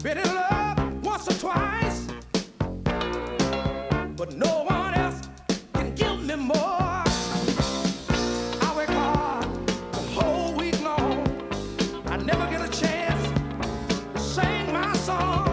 been in love once or twice, but no one else can give me more. I work hard the whole week long. I never get a chance to sing my song.